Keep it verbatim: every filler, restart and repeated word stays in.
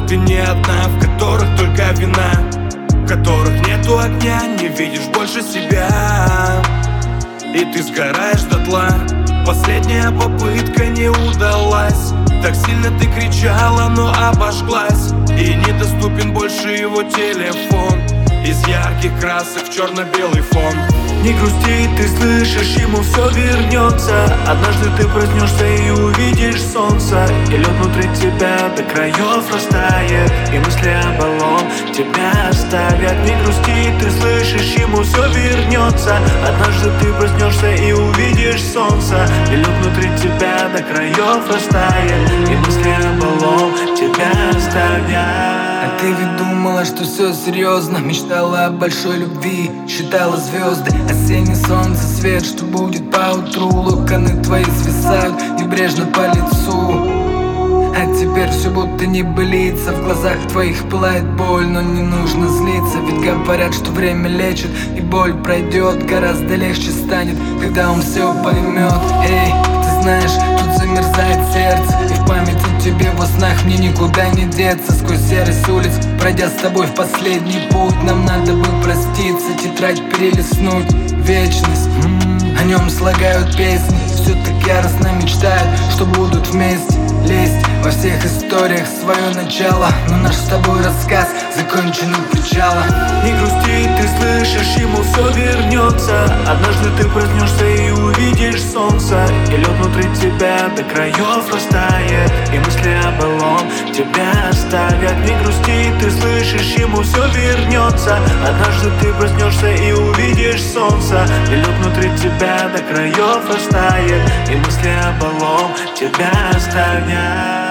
ты не одна, в которых только вина, в которых нету огня, не видишь больше себя. И ты сгораешь дотла, последняя попытка не удалась. Так сильно ты кричала, но обожглась, и недоступен больше его телефон. Из ярких красок в черно-белый фон. Не грусти, ты слышишь, ему все вернется. Однажды ты проснешься и увидишь солнце, и лед внутри тебя до краев растает, и мысли о былом тебя оставят. Не грусти, ты слышишь, ему все вернется. Однажды ты проснешься и увидишь солнце, и лед внутри тебя до краев растает, и мысли о былом тебя оставят. А ты ведь думала, что все серьезно, мечтала о большой любви, считала звезды, осенний солнце, свет, что будет поутру. Локоны твои свисают небрежно по лицу, а теперь все будто не былится. В глазах твоих пылает боль, но не нужно злиться, ведь говорят, что время лечит, и боль пройдет. Гораздо легче станет, когда он все поймет. Эй, ты знаешь, тут замерзает сердце, и в памяти тебе во снах мне никуда не деться. Сквозь серость улиц, пройдя с тобой в последний путь, нам надо бы проститься, тетрадь перелистнуть. Вечность, м-м, о нем слагают песни, все так яростно мечтают, что будут вместе. Лезть во всех историях свое начало, но наш с тобой рассказ закончен у причала. Не грусти, ты слышишь, ему все вернется. Однажды ты проснешься и увидишь солнце, и лед внутри тебя до краев растает, и мысли о былом тебя оставят. Не грусти, ты слышишь, ему все вернется. Однажды ты проснешься и увидишь солнце, и лед внутри тебя до краев растает, и мысли о былом тебя оставят.